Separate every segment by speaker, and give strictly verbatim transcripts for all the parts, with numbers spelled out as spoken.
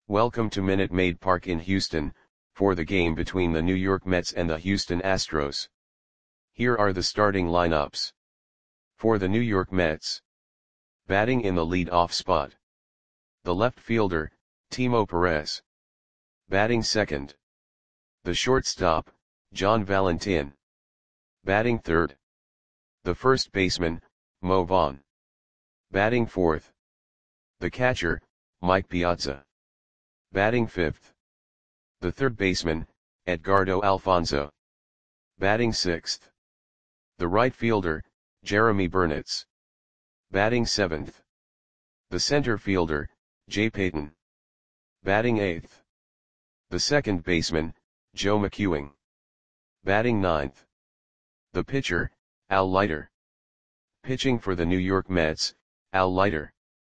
Speaker 1: Welcome to Minute Maid Park in Houston, for the game between the New York Mets and the Houston Astros. Here are the starting lineups. For the New York Mets. Batting in the lead-off spot. The left fielder, Timo Perez. Batting second. The shortstop, John Valentin. Batting third. The first baseman, Mo Vaughn. Batting fourth. The catcher, Mike Piazza. Batting fifth. The third baseman, Edgardo Alfonzo. Batting sixth. The right fielder, Jeremy Burnitz. Batting seventh. The center fielder, Jay Payton. Batting eighth. The second baseman, Joe McEwing. Batting ninth. The pitcher, Al Leiter. Pitching for the New York Mets, Al Leiter.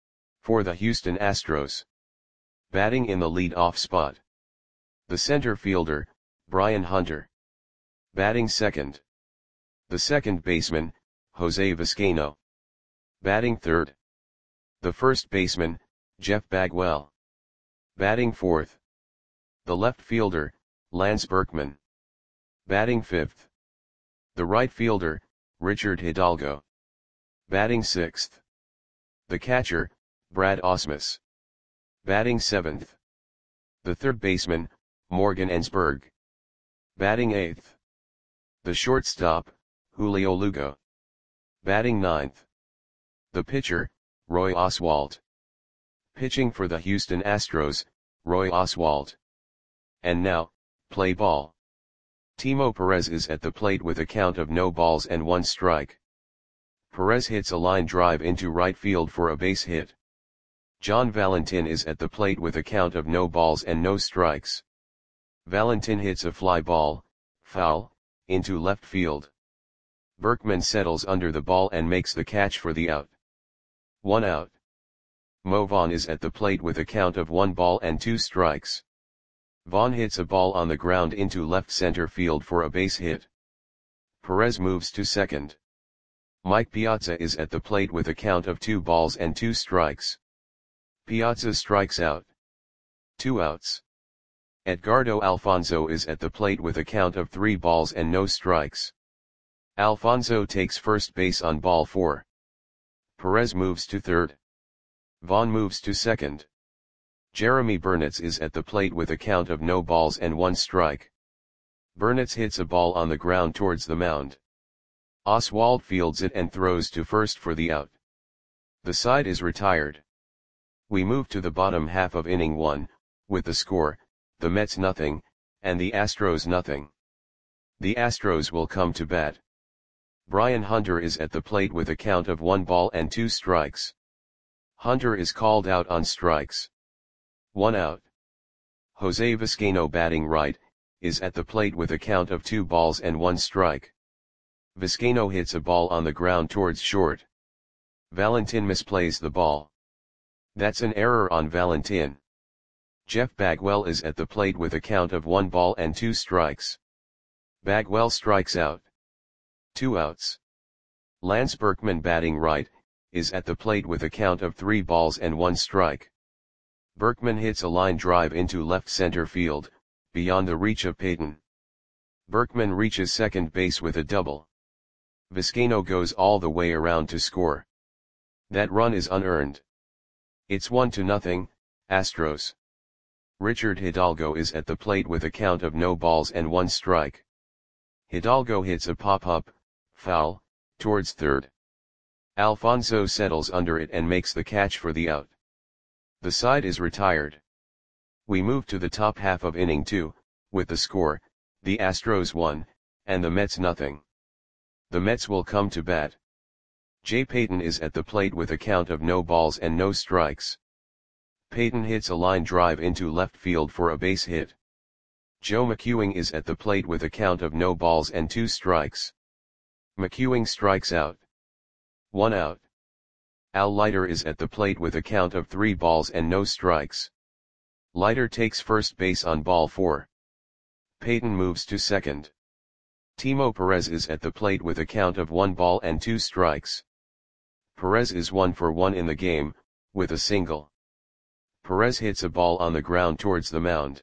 Speaker 1: For the Houston Astros. Batting in the lead-off spot. The center fielder, Brian Hunter. Batting second. The second baseman, Jose Vizcaino. Batting third. The first baseman, Jeff Bagwell. Batting fourth. The left fielder, Lance Berkman. Batting fifth. The right fielder, Richard Hidalgo. Batting sixth. The catcher, Brad Ausmus. Batting seventh. The third baseman, Morgan Ensberg. Batting eighth. The shortstop, Julio Lugo. Batting ninth. The pitcher, Roy Oswalt. Pitching for the Houston Astros, Roy Oswalt. And now, play ball. Timo Perez is at the plate with a count of no balls and one strike. Perez hits a line drive into right field for a base hit. John Valentin is at the plate with a count of no balls and no strikes. Valentin hits a fly ball, foul, into left field. Berkman settles under the ball and makes the catch for the out. One out. Mo Vaughn is at the plate with a count of one ball and two strikes. Vaughn hits a ball on the ground into left center field for a base hit. Perez moves to second. Mike Piazza is at the plate with a count of two balls and two strikes. Piazza strikes out. Two outs. Edgardo Alfonzo is at the plate with a count of three balls and no strikes. Alfonzo takes first base on ball four. Perez moves to third. Vaughn moves to second. Jeremy Burnitz is at the plate with a count of no balls and one strike. Burnitz hits a ball on the ground towards the mound. Oswalt fields it and throws to first for the out. The side is retired. We move to the bottom half of inning one, with the score, the Mets nothing, and the Astros nothing. The Astros will come to bat. Brian Hunter is at the plate with a count of one ball and two strikes. Hunter is called out on strikes. One out. Jose Vizcaino, batting right, is at the plate with a count of two balls and one strike. Vizcaino hits a ball on the ground towards short. Valentin misplays the ball. That's an error on Valentin. Jeff Bagwell is at the plate with a count of one ball and two strikes. Bagwell strikes out. Two outs. Lance Berkman, batting right, is at the plate with a count of three balls and one strike. Berkman hits a line drive into left center field, beyond the reach of Payton. Berkman reaches second base with a double. Vizcaino goes all the way around to score. That run is unearned. It's one to nothing, Astros. Richard Hidalgo is at the plate with a count of no balls and one strike. Hidalgo hits a pop-up, foul, towards third. Alfonzo settles under it and makes the catch for the out. The side is retired. We move to the top half of inning two, with the score, the Astros one, and the Mets nothing. The Mets will come to bat. Jay Payton is at the plate with a count of no balls and no strikes. Payton hits a line drive into left field for a base hit. Joe McEwing is at the plate with a count of no balls and two strikes. McEwing strikes out. One out. Al Leiter is at the plate with a count of three balls and no strikes. Leiter takes first base on ball four. Payton moves to second. Timo Perez is at the plate with a count of one ball and two strikes. Perez is one for one in the game, with a single. Perez hits a ball on the ground towards the mound.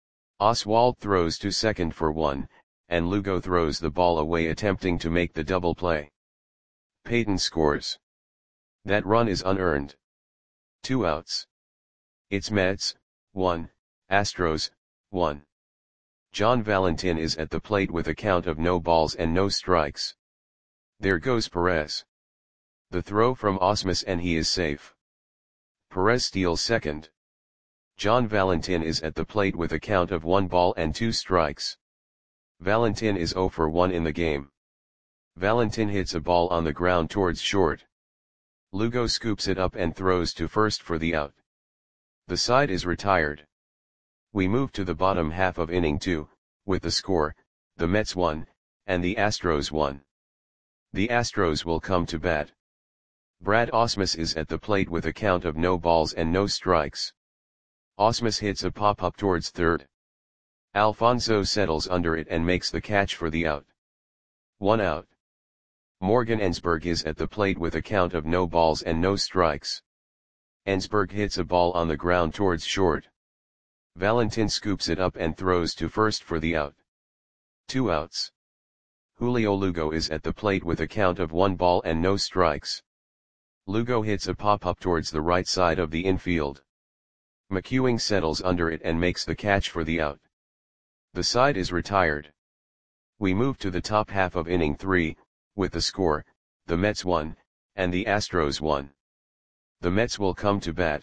Speaker 1: Oswald throws to second for one, and Lugo throws the ball away attempting to make the double play. Peyton scores. That run is unearned. Two outs. It's Mets, one, Astros, one. John Valentin is at the plate with a count of no balls and no strikes. There goes Perez. The throw from Osmus and he is safe. Perez steals second. John Valentin is at the plate with a count of one ball and two strikes. Valentin is zero for one in the game. Valentin hits a ball on the ground towards short. Lugo scoops it up and throws to first for the out. The side is retired. We move to the bottom half of inning two, with the score, the Mets won, and the Astros won. The Astros will come to bat. Brad Ausmus is at the plate with a count of no balls and no strikes. Ausmus hits a pop-up towards third. Alfonso settles under it and makes the catch for the out. One out. Morgan Ensberg is at the plate with a count of no balls and no strikes. Ensberg hits a ball on the ground towards short. Valentin scoops it up and throws to first for the out. Two outs. Julio Lugo is at the plate with a count of one ball and no strikes. Lugo hits a pop-up towards the right side of the infield. McEwing settles under it and makes the catch for the out. The side is retired. We move to the top half of inning three, with the score, the Mets won, and the Astros won. The Mets will come to bat.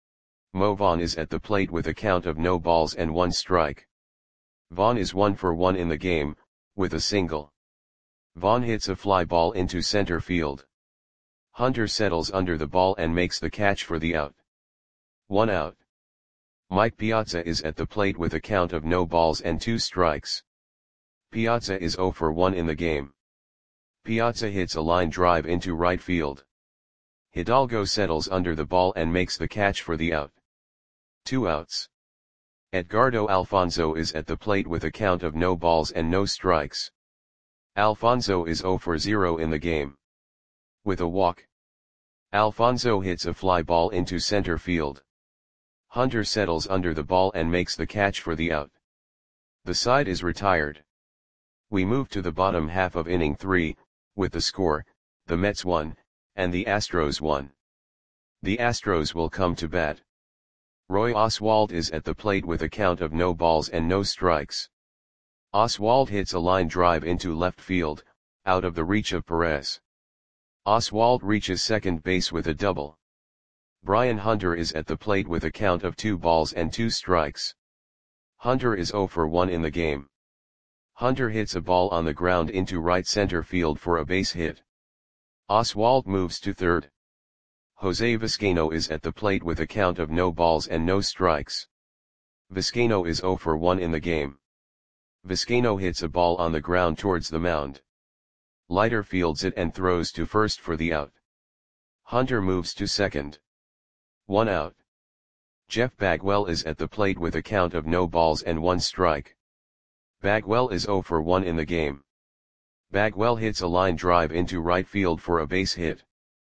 Speaker 1: Mo Vaughn is at the plate with a count of no balls and one strike. Vaughn is one for one in the game, with a single. Vaughn hits a fly ball into center field. Hunter settles under the ball and makes the catch for the out. One out. Mike Piazza is at the plate with a count of no balls and two strikes. Piazza is zero for one in the game. Piazza hits a line drive into right field. Hidalgo settles under the ball and makes the catch for the out. Two outs. Edgardo Alfonso is at the plate with a count of no balls and no strikes. Alfonso is zero for zero in the game. With a walk. Alfonso hits a fly ball into center field. Hunter settles under the ball and makes the catch for the out. The side is retired. We move to the bottom half of inning three, with the score, the Mets won, and the Astros won. The Astros will come to bat. Roy Oswalt is at the plate with a count of no balls and no strikes. Oswalt hits a line drive into left field, out of the reach of Perez. Oswalt reaches second base with a double. Brian Hunter is at the plate with a count of two balls and two strikes. Hunter is zero for one in the game. Hunter hits a ball on the ground into right center field for a base hit. Oswalt moves to third. Jose Vizcaino is at the plate with a count of no balls and no strikes. Vizcaino is zero for one in the game. Vizcaino hits a ball on the ground towards the mound. Leiter fields it and throws to first for the out. Hunter moves to second. One out. Jeff Bagwell is at the plate with a count of no balls and one strike. Bagwell is zero for one in the game. Bagwell hits a line drive into right field for a base hit.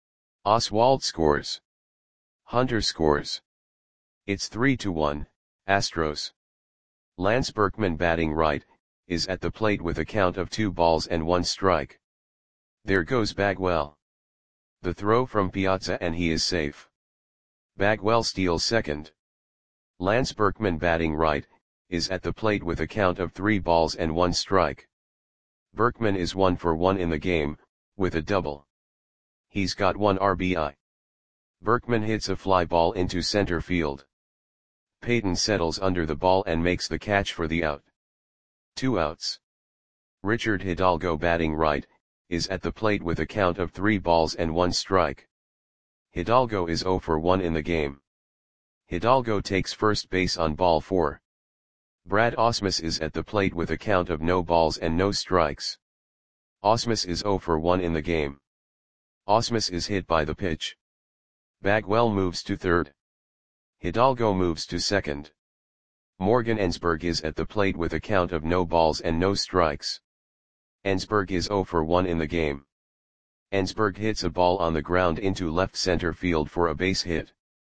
Speaker 1: Oswalt scores. Hunter scores. It's three to one, Astros. Lance Berkman batting right, is at the plate with a count of two balls and one strike. There goes Bagwell. The throw from Piazza and he is safe. Bagwell steals second. Lance Berkman batting right, is at the plate with a count of three balls and one strike. Berkman is one for one in the game, with a double. He's got one R B I. Berkman hits a fly ball into center field. Peyton settles under the ball and makes the catch for the out. Two outs. Richard Hidalgo batting right, is at the plate with a count of three balls and one strike. Hidalgo is zero for one in the game. Hidalgo takes first base on ball four. Brad Ausmus is at the plate with a count of no balls and no strikes. Ausmus is zero for one in the game. Ausmus is hit by the pitch. Bagwell moves to third. Hidalgo moves to second. Morgan Ensberg is at the plate with a count of no balls and no strikes. Ensberg is zero for one in the game. Ensberg hits a ball on the ground into left center field for a base hit.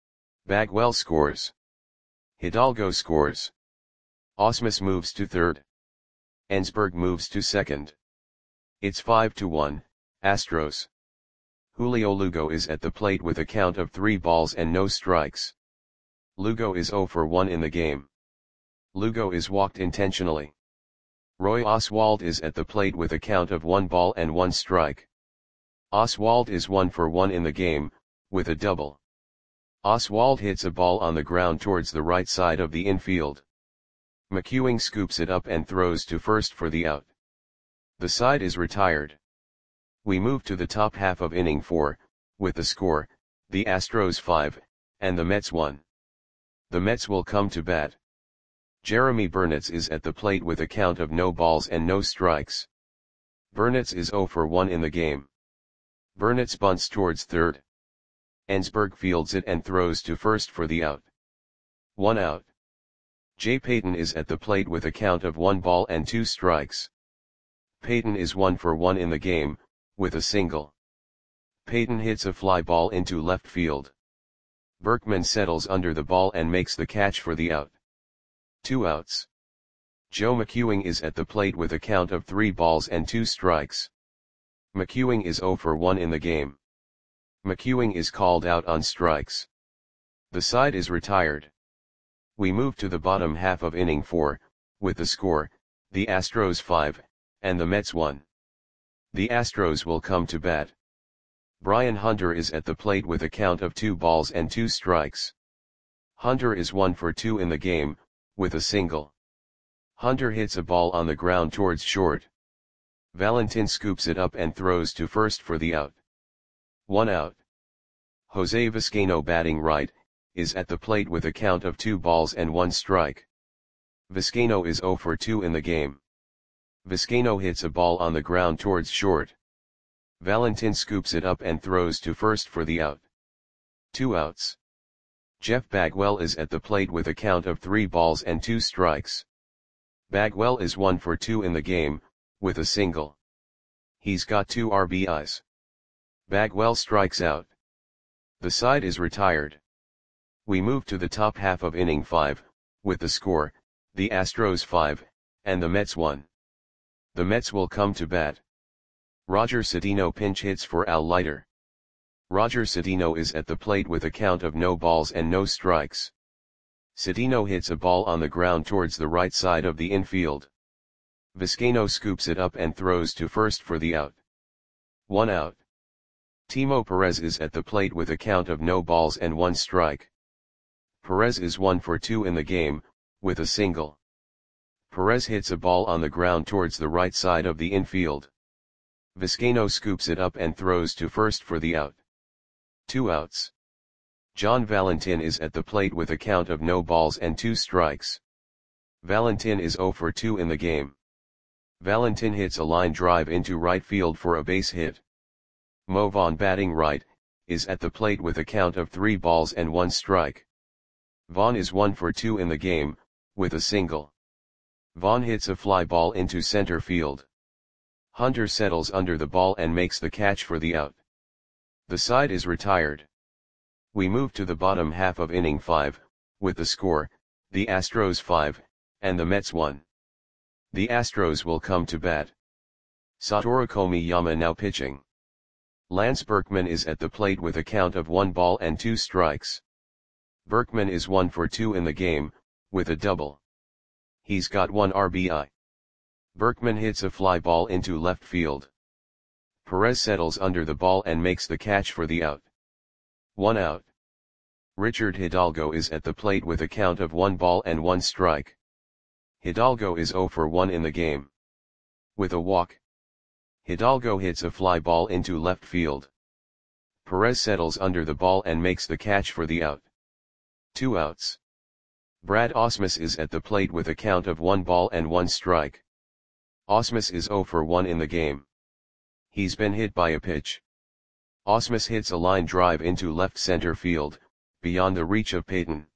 Speaker 1: Bagwell scores. Hidalgo scores. Ausmus moves to third. Ensberg moves to second. It's five to one, Astros. Julio Lugo is at the plate with a count of three balls and no strikes. Lugo is zero for one in the game. Lugo is walked intentionally. Roy Oswalt is at the plate with a count of one ball and one strike. Oswalt is one for one in the game, with a double. Oswalt hits a ball on the ground towards the right side of the infield. McEwing scoops it up and throws to first for the out. The side is retired. We move to the top half of inning four, with the score, the Astros five, and the Mets one. The Mets will come to bat. Jeremy Burnitz is at the plate with a count of no balls and no strikes. Burnitz is zero for one in the game. Burnitz bunts towards third. Ensberg fields it and throws to first for the out. One out. Jay Payton is at the plate with a count of one ball and two strikes. Payton is one for one in the game, with a single. Payton hits a fly ball into left field. Berkman settles under the ball and makes the catch for the out. Two outs. Joe McEwing is at the plate with a count of three balls and two strikes. McEwing is zero for one in the game. McEwing is called out on strikes. The side is retired. We move to the bottom half of inning four, with the score, the Astros five, and the Mets one. The Astros will come to bat. Brian Hunter is at the plate with a count of two balls and two strikes. Hunter is one for two in the game, with a single. Hunter hits a ball on the ground towards short. Valentin scoops it up and throws to first for the out. One out. Jose Vizcaino, batting right, is at the plate with a count of two balls and one strike. Vizcaino is zero for two in the game. Vizcaino hits a ball on the ground towards short. Valentin scoops it up and throws to first for the out. Two outs. Jeff Bagwell is at the plate with a count of three balls and two strikes. Bagwell is one for two in the game, with a single. He's got two R B Is. Bagwell strikes out. The side is retired. We move to the top half of inning five, with the score, the Astros five, and the Mets one. The Mets will come to bat. Roger Cedeno pinch hits for Al Leiter. Roger Cedeno is at the plate with a count of no balls and no strikes. Cedeno hits a ball on the ground towards the right side of the infield. Vizcaino scoops it up and throws to first for the out. One out. Timo Perez is at the plate with a count of no balls and one strike. Perez is one for two in the game, with a single. Perez hits a ball on the ground towards the right side of the infield. Vizcaino scoops it up and throws to first for the out. Two outs. John Valentin is at the plate with a count of no balls and two strikes. Valentin is zero for two in the game. Valentin hits a line drive into right field for a base hit. Mo Vaughn, batting right, is at the plate with a count of three balls and one strike. Vaughn is one for two in the game, with a single. Vaughn hits a fly ball into center field. Hunter settles under the ball and makes the catch for the out. The side is retired. We move to the bottom half of inning five, with the score, the Astros five, and the Mets one. The Astros will come to bat. Satoru Komiyama now pitching. Lance Berkman is at the plate with a count of one ball and two strikes. Berkman is one for two in the game, with a double. He's got one R B I. Berkman hits a fly ball into left field. Perez settles under the ball and makes the catch for the out. One out. Richard Hidalgo is at the plate with a count of one ball and one strike. Hidalgo is zero for one in the game. With a walk. Hidalgo hits a fly ball into left field. Perez settles under the ball and makes the catch for the out. Two outs. Brad Ausmus is at the plate with a count of one ball and one strike. Ausmus is zero for one in the game. He's been hit by a pitch. Ausmus hits a line drive into left center field, beyond the reach of Payton.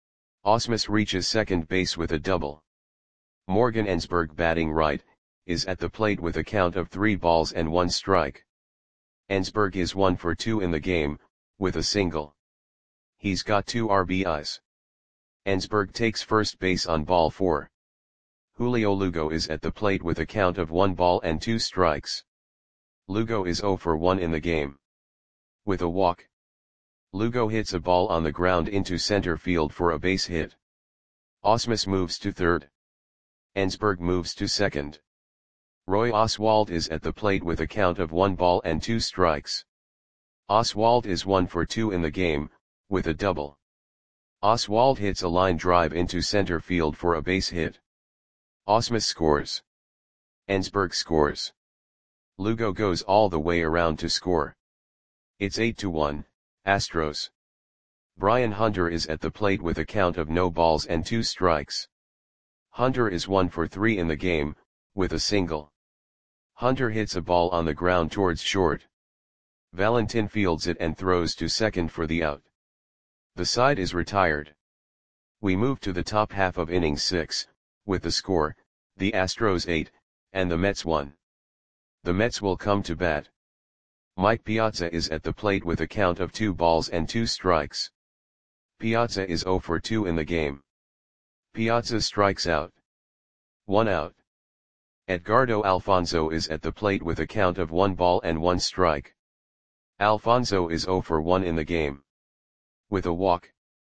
Speaker 1: Ausmus reaches second base with a double. Morgan Ensberg, batting right, is at the plate with a count of three balls and one strike. Ensberg is one for two in the game, with a single. He's got two R B Is. Ensberg takes first base on ball four. Julio Lugo is at the plate with a count of one ball and two strikes. Lugo is zero for one in the game. With a walk, Lugo hits a ball on the ground into center field for a base hit. Ausmus moves to third. Ensberg moves to second. Roy Oswalt is at the plate with a count of one ball and two strikes. Oswalt is one for two in the game, with a double. Oswalt hits a line drive into center field for a base hit. Ausmus scores. Ensberg scores. Lugo goes all the way around to score. It's eight to one, Astros. Brian Hunter is at the plate with a count of no balls and two strikes. Hunter is one for three in the game, with a single. Hunter hits a ball on the ground towards short. Valentin fields it and throws to second for the out. The side is retired. We move to the top half of inning six, with the score, the Astros eight, and the Mets one. The Mets will come to bat. Mike Piazza is at the plate with a count of two balls and two strikes. Piazza is zero for two in the game. Piazza strikes out. One out. Edgardo Alfonzo is at the plate with a count of one ball and one strike. Alfonzo is zero for one in the game. With a walk,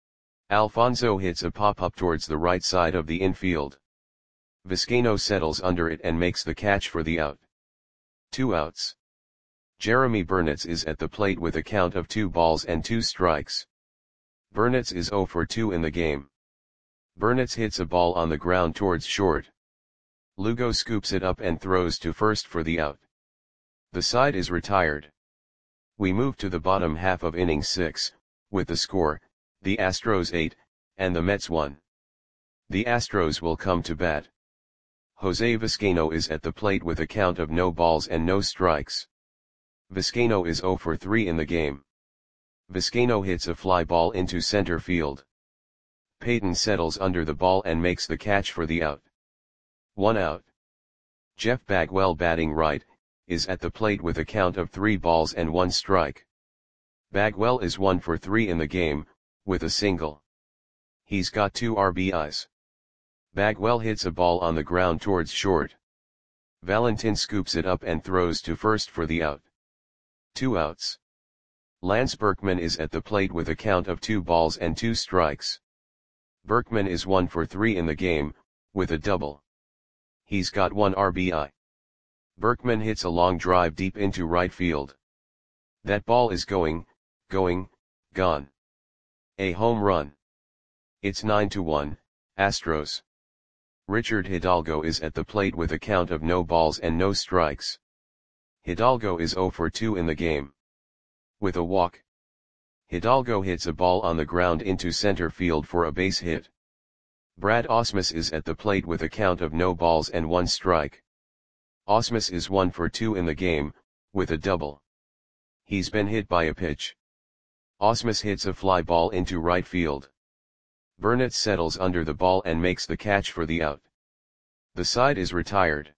Speaker 1: Alfonzo hits a pop-up towards the right side of the infield. Vizcaino settles under it and makes the catch for the out. Two outs. Jeremy Burnitz is at the plate with a count of two balls and two strikes. Burnitz is zero for two in the game. Burnitz hits a ball on the ground towards short. Lugo scoops it up and throws to first for the out. The side is retired. We move to the bottom half of inning six, with the score, the Astros eight, and the Mets one. The Astros will come to bat. Jose Vizcaino is at the plate with a count of no balls and no strikes. Vizcaino is zero for three in the game. Vizcaino hits a fly ball into center field. Payton settles under the ball and makes the catch for the out. One out. Jeff Bagwell, batting right, is at the plate with a count of three balls and one strike. Bagwell is one for three in the game, with a single. He's got two R B Is. Bagwell hits a ball on the ground towards short. Valentin scoops it up and throws to first for the out. Two outs. Lance Berkman is at the plate with a count of two balls and two strikes. Berkman is one for three in the game, with a double. He's got one R B I. Berkman hits a long drive deep into right field. That ball is going, going, gone. A home run. It's nine to one, Astros. Richard Hidalgo is at the plate with a count of no balls and no strikes. Hidalgo is zero for two in the game. With a walk, Hidalgo hits a ball on the ground into center field for a base hit. Brad Ausmus is at the plate with a count of no balls and one strike. Ausmus is one for two in the game, with a double. He's been hit by a pitch. Ausmus hits a fly ball into right field. Burnitz settles under the ball and makes the catch for the out. The side is retired.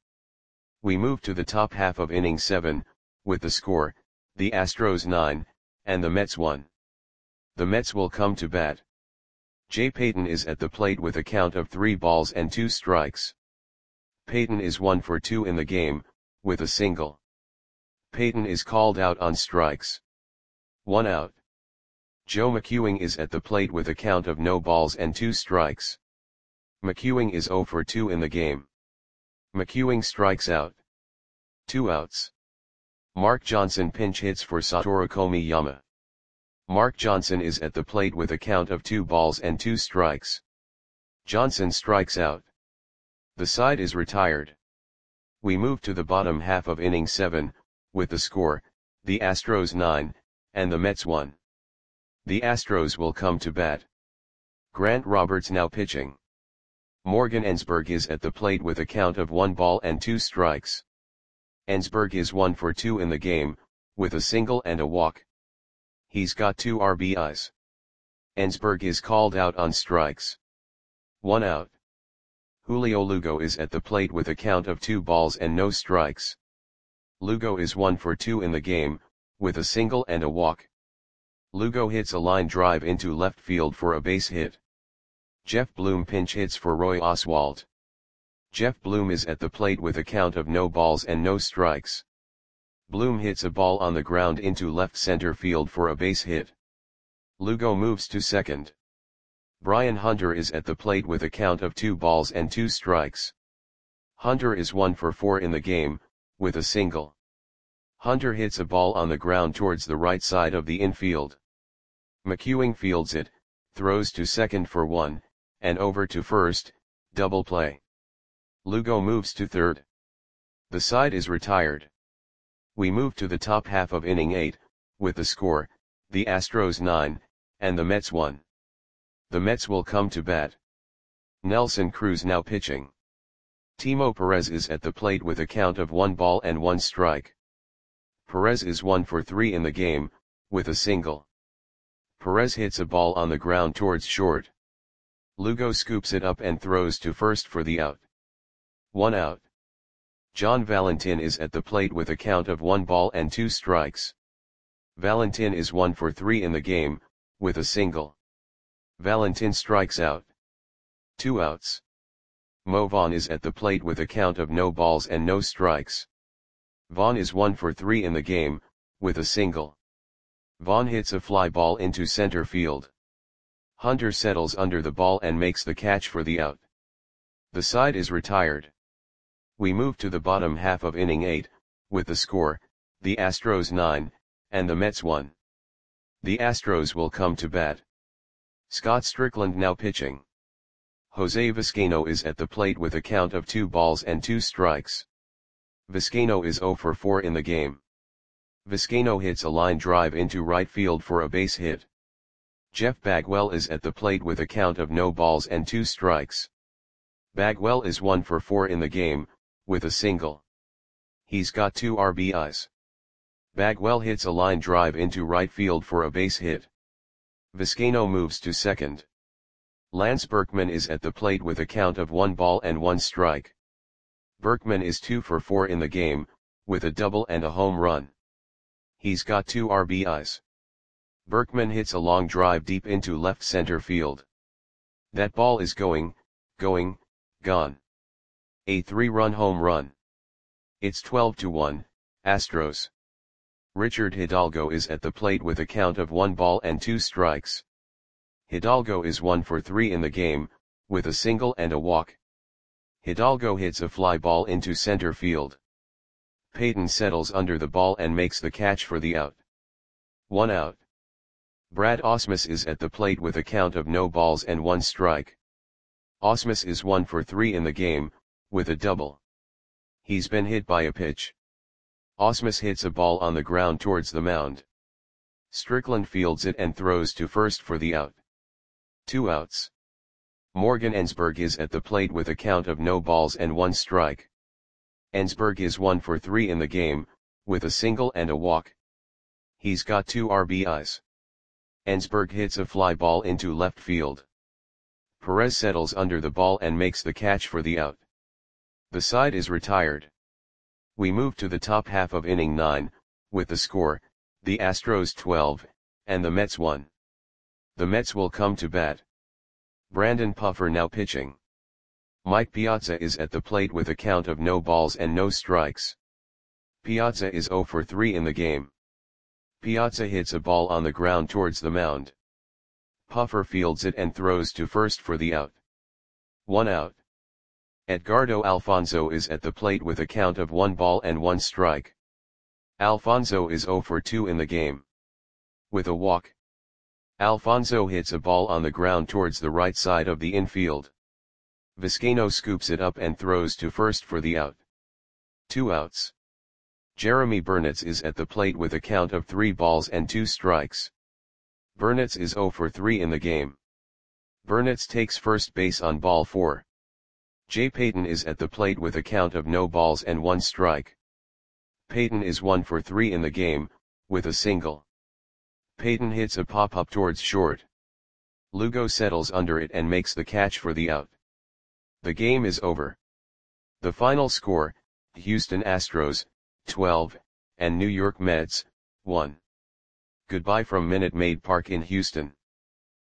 Speaker 1: We move to the top half of inning seven, with the score, the Astros nine, and the Mets one. The Mets will come to bat. Jay Payton is at the plate with a count of three balls and two strikes. Payton is one for two in the game, with a single. Payton is called out on strikes. One out. Joe McEwing is at the plate with a count of no balls and two strikes. McEwing is zero for two in the game. McEwing strikes out. Two outs. Mark Johnson pinch hits for Satoru Komiyama. Mark Johnson is at the plate with a count of two balls and two strikes. Johnson strikes out. The side is retired. We move to the bottom half of inning seven, with the score, the Astros nine, and the Mets one. The Astros will come to bat. Grant Roberts now pitching. Morgan Ensberg is at the plate with a count of one ball and two strikes. Ensberg is one for two in the game, with a single and a walk. He's got two R B Is. Ensberg is called out on strikes. One out. Julio Lugo is at the plate with a count of two balls and no strikes. Lugo is one for two in the game, with a single and a walk. Lugo hits a line drive into left field for a base hit. Jeff Bloom pinch hits for Roy Oswalt. Jeff Bloom is at the plate with a count of no balls and no strikes. Bloom hits a ball on the ground into left center field for a base hit. Lugo moves to second. Brian Hunter is at the plate with a count of two balls and two strikes. Hunter is one for four in the game, with a single. Hunter hits a ball on the ground towards the right side of the infield. McEwing fields it, throws to second for one, and over to first, double play. Lugo moves to third. The side is retired. We move to the top half of inning eight, with the score, the Astros nine, and the Mets one. The Mets will come to bat. Nelson Cruz now pitching. Timo Perez is at the plate with a count of one ball and one strike. Perez is one for three in the game, with a single. Perez hits a ball on the ground towards short. Lugo scoops it up and throws to first for the out. One out. John Valentin is at the plate with a count of one ball and two strikes. Valentin is one for three in the game, with a single. Valentin strikes out. Two outs. Mo Vaughn is at the plate with a count of no balls and no strikes. Vaughn is one for three in the game, with a single. Vaughn hits a fly ball into center field. Hunter settles under the ball and makes the catch for the out. The side is retired. We move to the bottom half of inning eight, with the score, the Astros nine, and the Mets one. The Astros will come to bat. Scott Strickland now pitching. Jose Vizcaino is at the plate with a count of two balls and two strikes. Vizcaino is zero for four in the game. Vizcaino hits a line drive into right field for a base hit. Jeff Bagwell is at the plate with a count of no balls and two strikes. Bagwell is one for four in the game, with a single. He's got two R B Is. Bagwell hits a line drive into right field for a base hit. Vizcaino moves to second. Lance Berkman is at the plate with a count of one ball and one strike. Berkman is two for four in the game, with a double and a home run. He's got two R B Is. Berkman hits a long drive deep into left center field. That ball is going, going, gone. A three-run home run. It's twelve to one, Astros. Richard Hidalgo is at the plate with a count of one ball and two strikes. Hidalgo is one for three in the game, with a single and a walk. Hidalgo hits a fly ball into center field. Payton settles under the ball and makes the catch for the out. One out. Brad Ausmus is at the plate with a count of no balls and one strike. Ausmus is one for three in the game, with a double. He's been hit by a pitch. Ausmus hits a ball on the ground towards the mound. Strickland fields it and throws to first for the out. Two outs. Morgan Ensberg is at the plate with a count of no balls and one strike. Ensberg is one for three in the game, with a single and a walk. He's got two R B Is. Ensberg hits a fly ball into left field. Perez settles under the ball and makes the catch for the out. The side is retired. We move to the top half of inning nine, with the score, the Astros twelve, and the Mets one. The Mets will come to bat. Brandon Puffer now pitching. Mike Piazza is at the plate with a count of no balls and no strikes. Piazza is zero for three in the game. Piazza hits a ball on the ground towards the mound. Puffer fields it and throws to first for the out. One out. Edgardo Alfonzo is at the plate with a count of one ball and one strike. Alfonzo is zero for two in the game. With a walk. Alfonzo hits a ball on the ground towards the right side of the infield. Vizcaino scoops it up and throws to first for the out. Two outs. Jeremy Burnitz is at the plate with a count of three balls and two strikes. Burnitz is zero for three in the game. Burnitz takes first base on ball four. Jay Payton is at the plate with a count of no balls and one strike. Payton is one for three in the game, with a single. Payton hits a pop-up towards short. Lugo settles under it and makes the catch for the out. The game is over. The final score, Houston Astros, twelve, and New York Mets, one. Goodbye from Minute Maid Park in Houston.